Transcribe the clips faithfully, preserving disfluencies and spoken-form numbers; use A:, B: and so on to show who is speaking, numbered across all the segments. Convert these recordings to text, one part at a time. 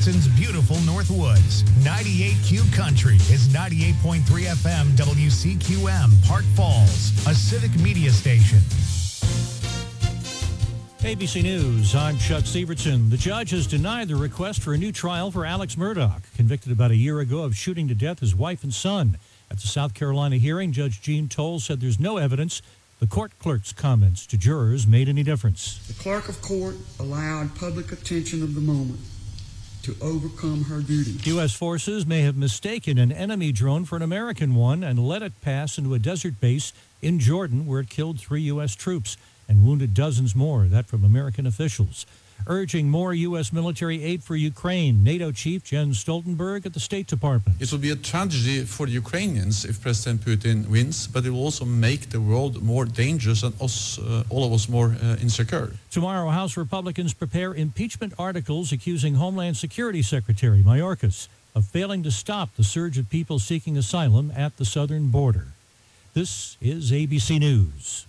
A: Wisconsin's beautiful Northwoods. ninety-eight Q Country is ninety-eight point three F M W C Q M, Park Falls, a civic media station.
B: A B C News, I'm Chuck Severson. The judge has denied the request for a new trial for Alex Murdaugh, convicted about a year ago of shooting to death his wife and son. At the South Carolina hearing, Judge Gene Toll said there's no evidence the court clerk's comments to jurors made any difference.
C: The clerk of court allowed public attention of the moment to overcome her duty.
B: U S forces may have mistaken an enemy drone for an American one and let it pass into a desert base in Jordan where it killed three U S troops and wounded dozens more, that from American officials. Urging more U S military aid for Ukraine, NATO Chief Jens Stoltenberg at the State Department.
D: It will be a tragedy for the Ukrainians if President Putin wins, but it will also make the world more dangerous and us, uh, all of us more uh, insecure.
B: Tomorrow, House Republicans prepare impeachment articles accusing Homeland Security Secretary Mayorkas of failing to stop the surge of people seeking asylum at the southern border. This is A B C News.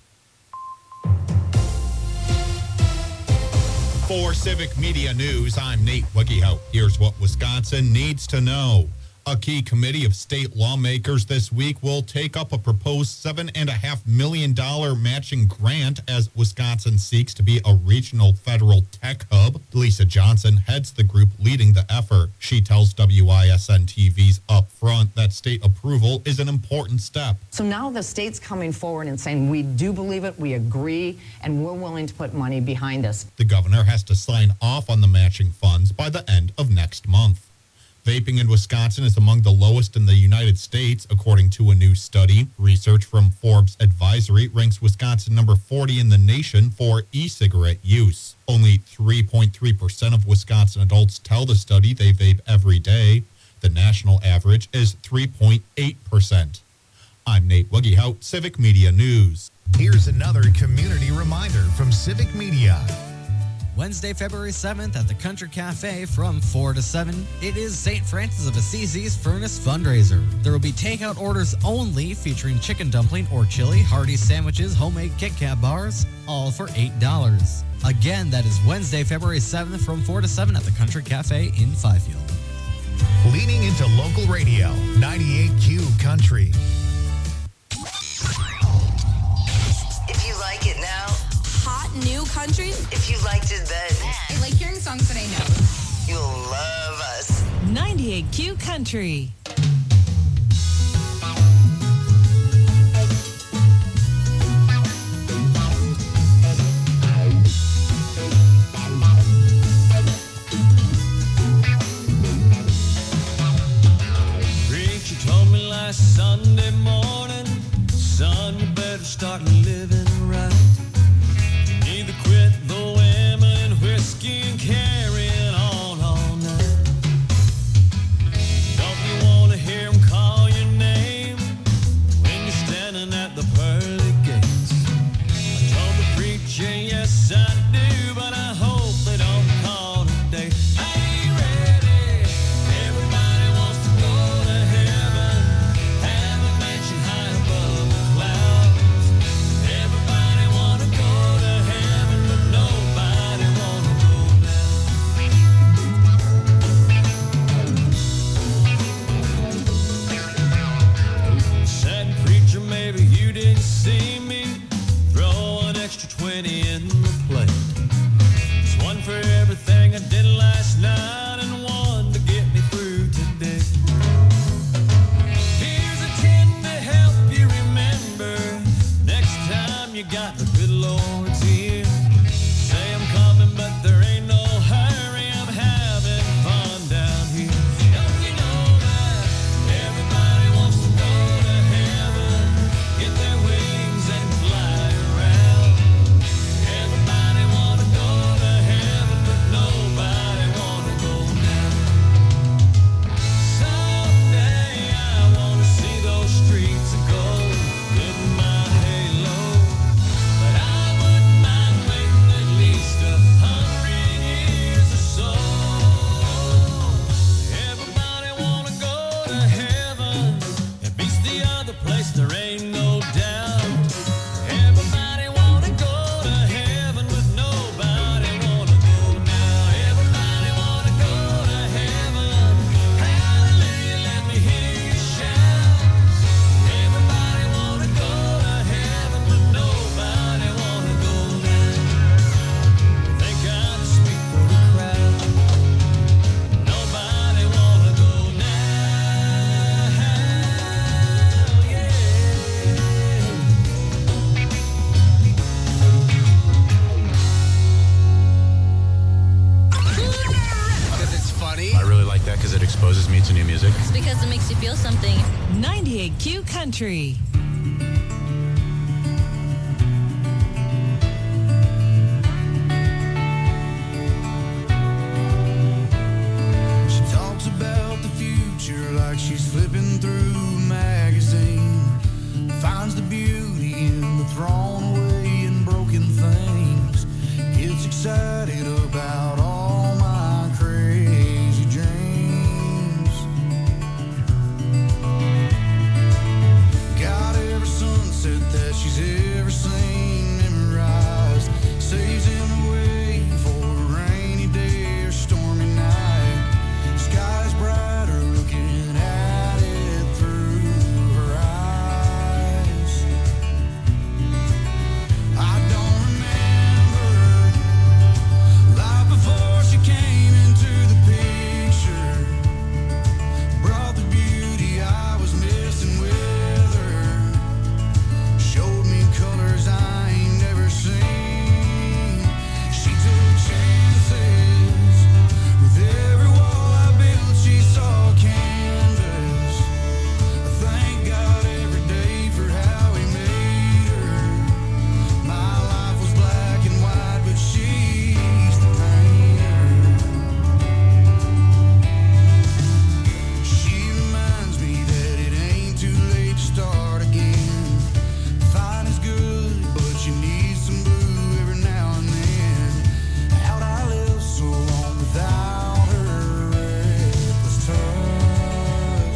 E: For Civic Media News, I'm Nate Wiggyhout. Here's what Wisconsin needs to know. A key committee of state lawmakers this week will take up a proposed seven point five million dollars matching grant as Wisconsin seeks to be a regional federal tech hub. Lisa Johnson heads the group leading the effort. She tells W I S N T V's Upfront that state approval is an important step.
F: So now the state's coming forward and saying, we do believe it, we agree, and we're willing to put money behind this.
E: The governor has to sign off on the matching funds by the end of next month. Vaping in Wisconsin is among the lowest in the United States, according to a new study. Research from Forbes Advisory ranks Wisconsin number forty in the nation for e-cigarette use. Only three point three percent of Wisconsin adults tell the study they vape every day. The national average is three point eight percent. I'm Nate Wiggyhout, Civic Media News.
A: Here's another community reminder from Civic Media.
G: Wednesday, February seventh at the Country Cafe from four to seven. It is Saint Francis of Assisi's Furnace Fundraiser. There will be takeout orders only featuring chicken dumpling or chili, hearty sandwiches, homemade Kit Kat bars, all for eight dollars. Again, that is Wednesday, February seventh from four to seven at the Country Cafe in Fifield.
A: Leaning into local radio, ninety-eight Q Country.
H: If you like it now,
I: hot new country.
H: if you liked it then,
I: I like hearing songs that I know.
H: you'll love us.
J: ninety-eight Q Country.
K: Preacher told me last Sunday morning, son, you better start living right. You need to quit the women and whiskey and carrying on all night. Don't you want to hear them call your name when you're standing at the pearly gates? I told the preacher, yes I do, but I hope they don't call today. I ain't ready. Everybody wants to go to heaven, have a mansion high above the clouds. Everybody
L: like that because it exposes me to new music.
J: It's because it makes you feel something. ninety-eight Q Country.
M: She talks about the future like she's flipping through a magazine. Finds the beauty in the thrown away and broken things. Gets excited about all my crazy dreams. Got every sunset that she's ever seen memorized. Saves in the way for a rainy day or stormy night. Sky's brighter looking at it through her eyes. I don't remember life before she came into the picture. Brought the beauty I was missing with her. Showed me colors I ain't never seen. She took chances. With every wall I built, she saw a canvas. I thank God every day for how he made her. My life was black and white, but she's the painter. She reminds me that it ain't too late to start again. Fine is good, but you need some blue every now and then. How'd I live so long without her reckless touch?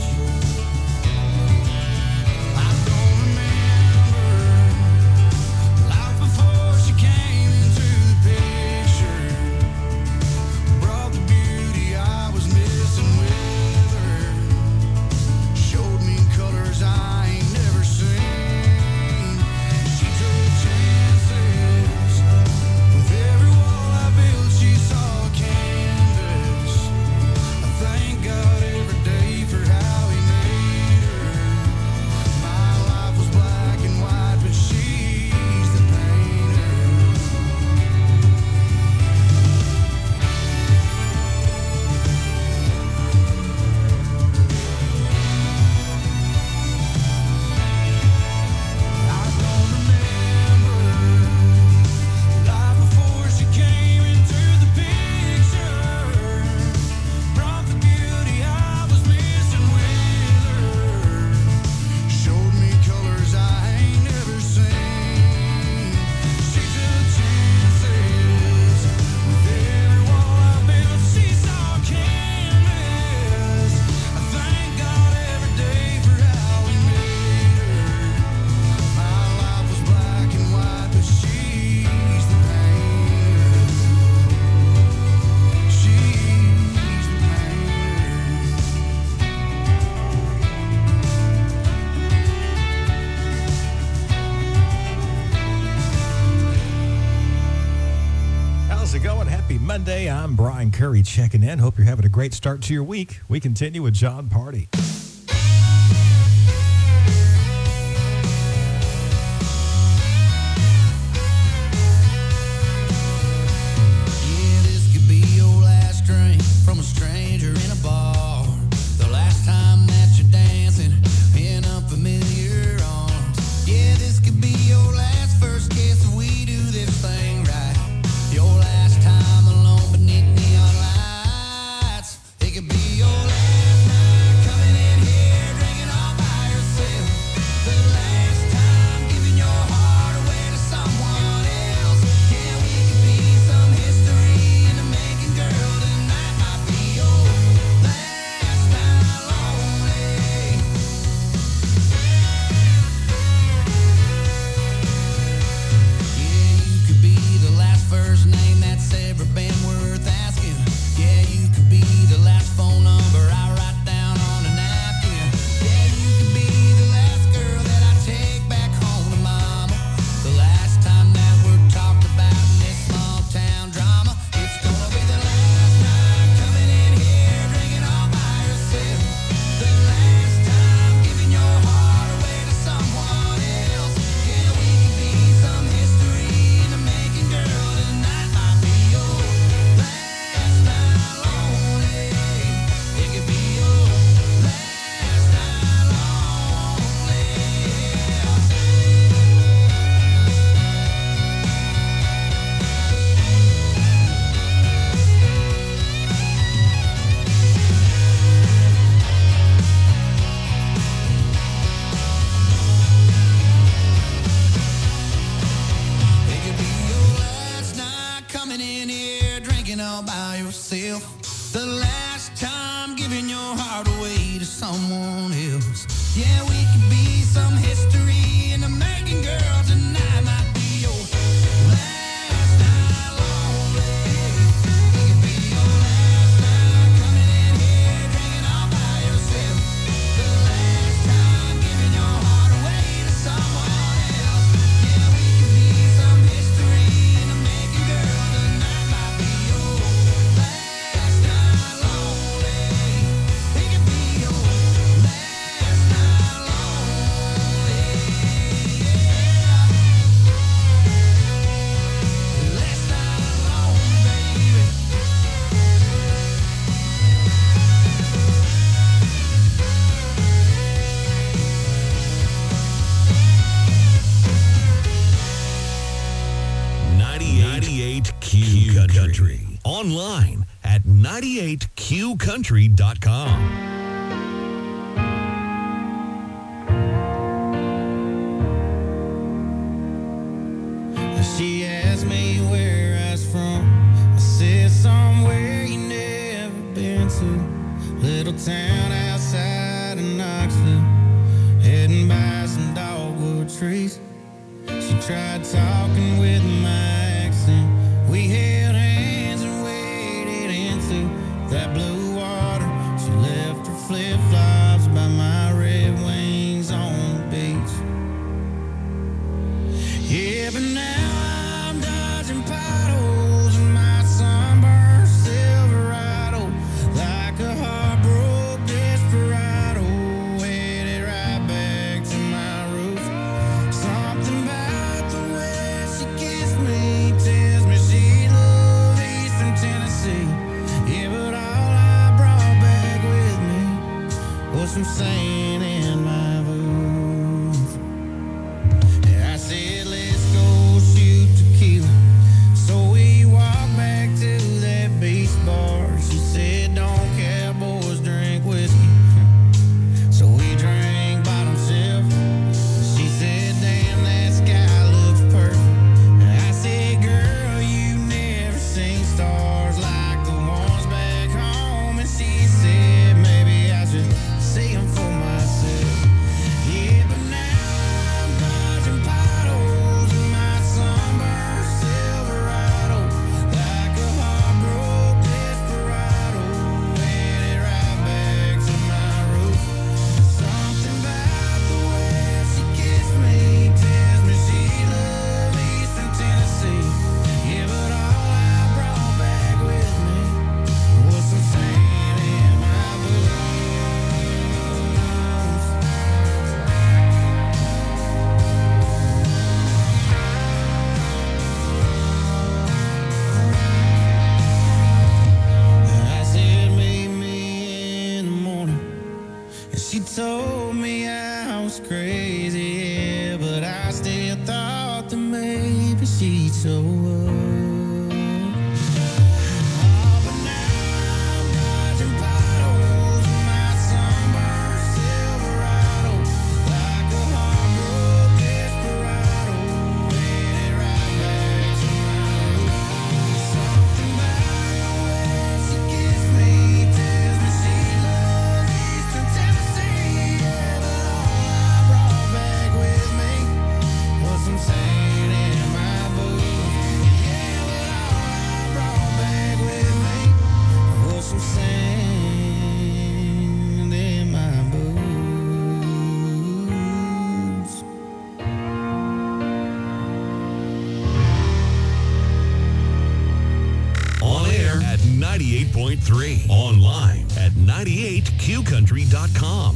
M: I don't remember life before she came into the picture. Brought the beauty I was missing with her. Showed me colors I ain't never seen. She took chances. With every wall I built, she saw a canvas. I thank God every day for how he made her. My life was black and white, but she's the painter. I don't remember life before she came into the picture. Brought the beauty I was missing with her. Showed me colors I ain't never seen. She took chances. With every wall I built, she saw a canvas. I thank God every day for how he made her. My life was black and white, but she's the painter. She's the
N: How's it going? Happy Monday. I'm Brian Curry checking in. Hope you're having a great start to your week. We continue with John Party.
M: Yeah, this could be your last drink from a stranger in a bar. The last time that you're dancing in unfamiliar arms. Yeah, this could be your last first kiss if we do this thing right. Your last time alone beneath neon lights. It could be your last night coming in here drinking all by yourself. The last time giving your heart away to someone else. Yeah, we could be some history in the making, girl. Tonight might be your someone else. Yeah, we could be some history in the making, girl. Tonight might be your last night lonely. It could be your last night coming in here drinking all by yourself. The last time giving your heart away to someone else. Yeah, we could be some history in the making, girl. Tonight might be your last night lonely. It could be your last night lonely. Yeah. Last night alone, baby.
O: ninety-eight Q Country. Online at ninety-eight Q country dot com.
M: She asked me where I was from. I said somewhere you never been to. Little town outside of Knoxville, heading by some dogwood trees. She tried talking with my accent. We held hands and waded into that blue water. She left her flip-flops by my red wings on the beach. Yeah, but now I'm dodging potholes in my sunburned Silverado, like a heartbroken desperado, headed right back to my roots. Something about the way she kissed me tells me she loved Eastern Tennessee. Yeah, but all I brought back with me was some sand in my boots. Yeah, I said, let's go shoot tequila. So we walked back to that beach bar. She said, don't cowboys drink whiskey. So we drank bottom shelf. She said, damn, that sky looks perfect. And I said, girl, you never seen stars like the ones back home. And she said, maybe I should see them for myself. Yeah, but now I'm dodging potholes in my sunburned Silverado, like a heartbroken desperado, headed right back to my roots. Something about the way she kissed me tells me she loved Eastern Tennessee. Yeah, but all I brought back with me was some sand in my boots. I said, meet me in the morning. And she told me I was crazy, yeah, but I still thought that maybe she'd show up. Oh, but now I'm dodging potholes in my sunburned Silverado, like a heartbroken desperado, headed right back to my roots. Something about the way she kissed me tells me she loves Eastern Tennessee. Yeah, but all I brought back with me was some sand in my boots. Yeah, but all I brought back with me was some sand in my boots.
O: On air at ninety-eight point three. Online at ninety-eight Q country dot com.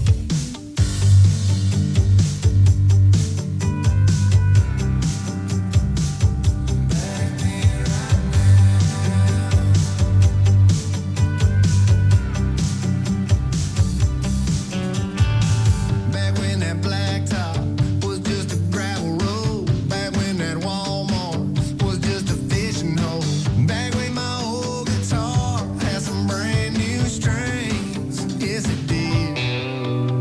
M: Back when that blacktop was just a gravel road. Back when that Walmart was just a fishing hole. Back when my old guitar had some brand new strings. Yes, it did.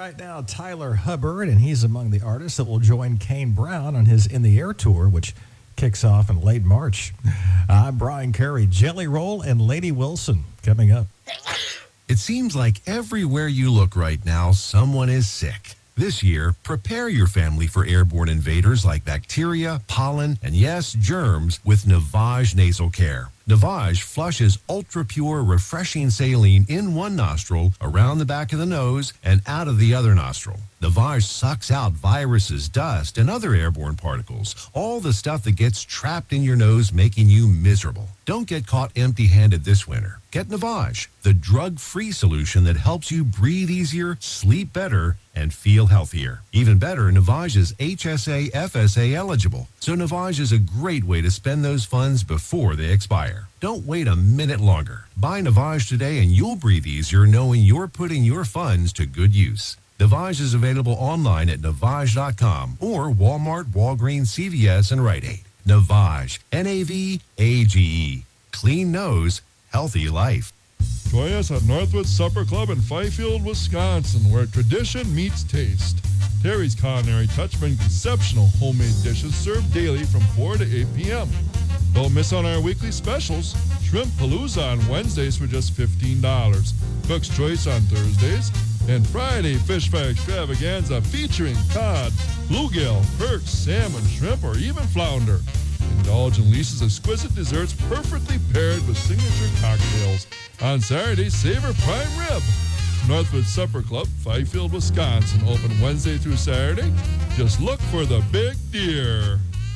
N: right now Tyler Hubbard, and he's among the artists that will join Kane Brown on his In the Air tour, which kicks off in late March. I'm Brian Curry. Jelly Roll and Lady Wilson coming up.
P: It seems like everywhere you look right now, someone is sick. This year, prepare your family for airborne invaders like bacteria, pollen, and yes, germs with Navage Nasal Care. Navage flushes ultra-pure, refreshing saline in one nostril, around the back of the nose, and out of the other nostril. Navage sucks out viruses, dust, and other airborne particles, all the stuff that gets trapped in your nose, making you miserable. Don't get caught empty-handed this winter. Get Navage, the drug-free solution that helps you breathe easier, sleep better, and feel healthier. Even better, Navage is H S A F S A eligible, so Navage is a great way to spend those funds before they expire. Don't wait a minute longer. Buy Navage today and you'll breathe easier knowing you're putting your funds to good use. Navage is available online at Navage dot com or Walmart, Walgreens, C V S, and Rite Aid. Navage, N A V A G E. Clean nose, healthy life.
Q: Join us at Northwood Supper Club in Fifield, Wisconsin, where tradition meets taste. Terry's Culinary Touch brings exceptional homemade dishes served daily from four to eight p.m. Don't miss on our weekly specials. Shrimp Palooza on Wednesdays for just fifteen dollars. Cook's Choice on Thursdays. And Friday Fish Fry Extravaganza featuring cod, bluegill, perch, salmon, shrimp, or even flounder. Indulge in Lisa's exquisite desserts perfectly paired with signature cocktails. On Saturday, savor prime rib. Northwood Supper Club, Fifield, Wisconsin. Open Wednesday through Saturday. Just look for the big deer.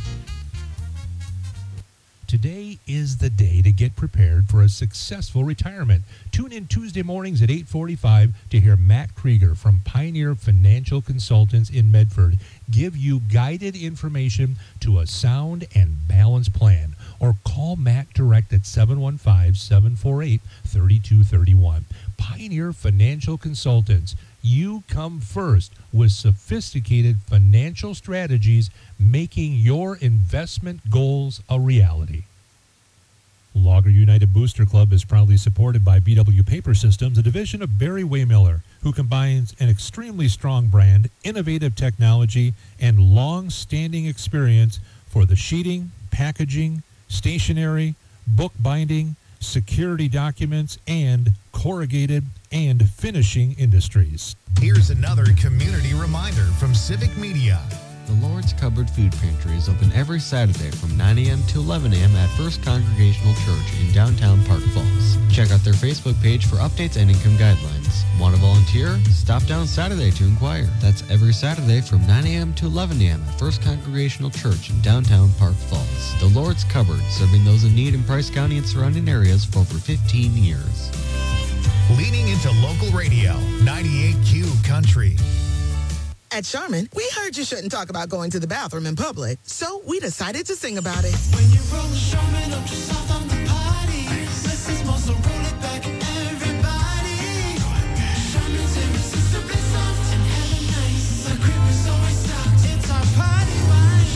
R: Today is the day to get prepared for a successful retirement. Tune in Tuesday mornings at eight forty-five to hear Matt Krieger from Pioneer Financial Consultants in Medford give you guided information to a sound and balanced plan. Or call Matt direct at seven one five, seven four eight, three two three one. Pioneer Financial Consultants. You come first with sophisticated financial strategies, making your investment goals a reality. Logger United Booster Club is proudly supported by B W Paper Systems, a division of Barry Waymiller, who combines an extremely strong brand, innovative technology, and long-standing experience for the sheeting, packaging, stationery, book binding, security documents, and corrugated and finishing industries.
A: Here's another community reminder from Civic Media.
G: The Lord's Cupboard Food Pantry is open every Saturday from nine a.m. to eleven a.m. at First Congregational Church in downtown Park Falls. Check out their Facebook page for updates and income guidelines. Want to volunteer? Stop down Saturday to inquire. That's every Saturday from nine a.m. to eleven a.m. at First Congregational Church in downtown Park Falls. The Lord's Cupboard, serving those in need in Price County and surrounding areas for over fifteen years.
A: Leaning into local radio, ninety-eight Q Country.
S: At Charmin, we heard you shouldn't talk about going to the bathroom in public, so we decided to sing about it.
M: When you roll the Charmin up just off on the party, less is more, so roll it back, everybody. Charmin's irresistibly soft and hella nice. The cream is always stocked. It's our party wine.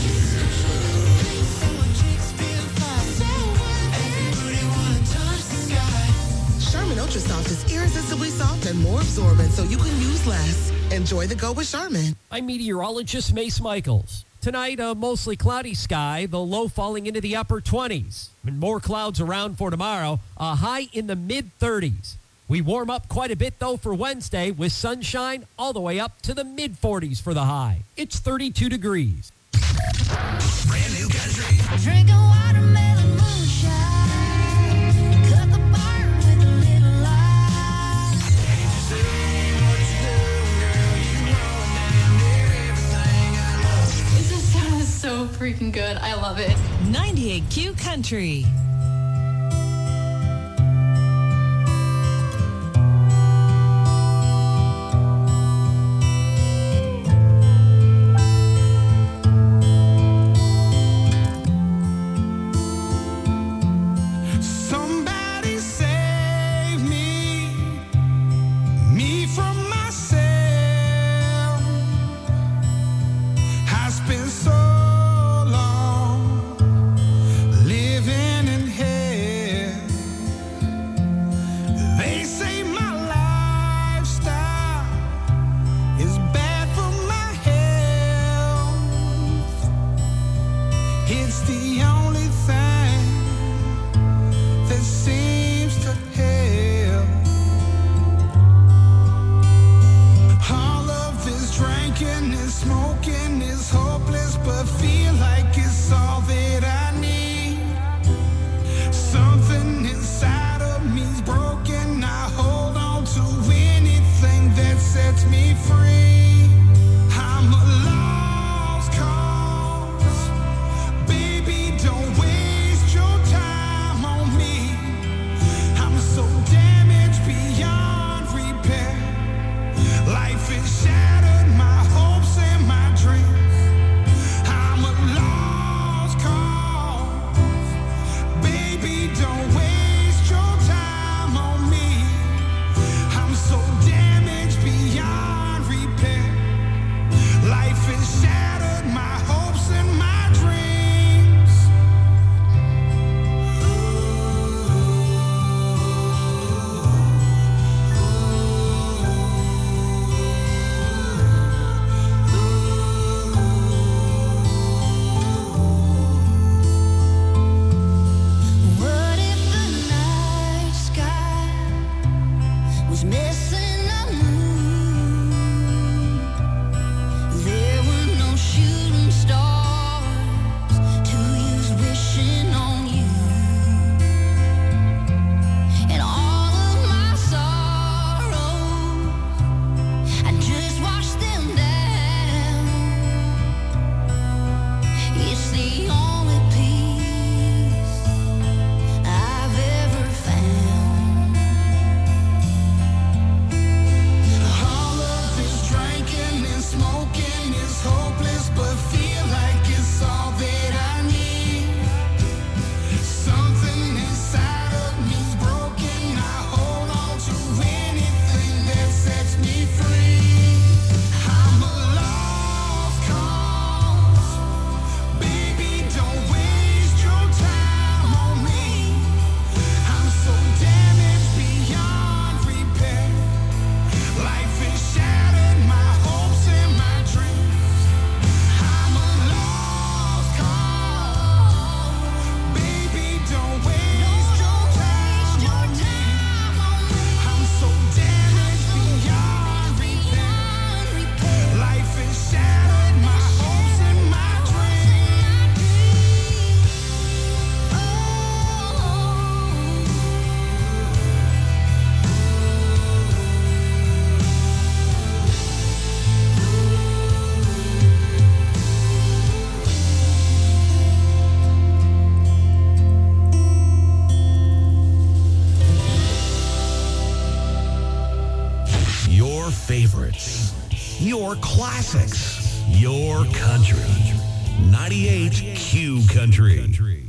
M: So our cheeks feel fly. So what? Everybody wanna touch the sky.
S: Charmin Ultra Soft is irresistibly soft and more absorbent, so you can use less. Enjoy the go with Charmin.
T: I'm meteorologist Mace Michaels. Tonight, a mostly cloudy sky, the low falling into the upper twenties. And more clouds around for tomorrow, a high in the mid thirties. We warm up quite a bit, though, for Wednesday with sunshine all the way up to the mid forties for the high. It's thirty-two degrees.
M: Brand new country.
U: Drinking watermelon moonshine. Cut the barn with a little light.
I: This sound is so freaking good. I love it.
J: ninety-eight Q Country.
M: Somebody save me, me from myself. Has been so long living in
O: favorites. Your classics. Your country. ninety-eight Q Country.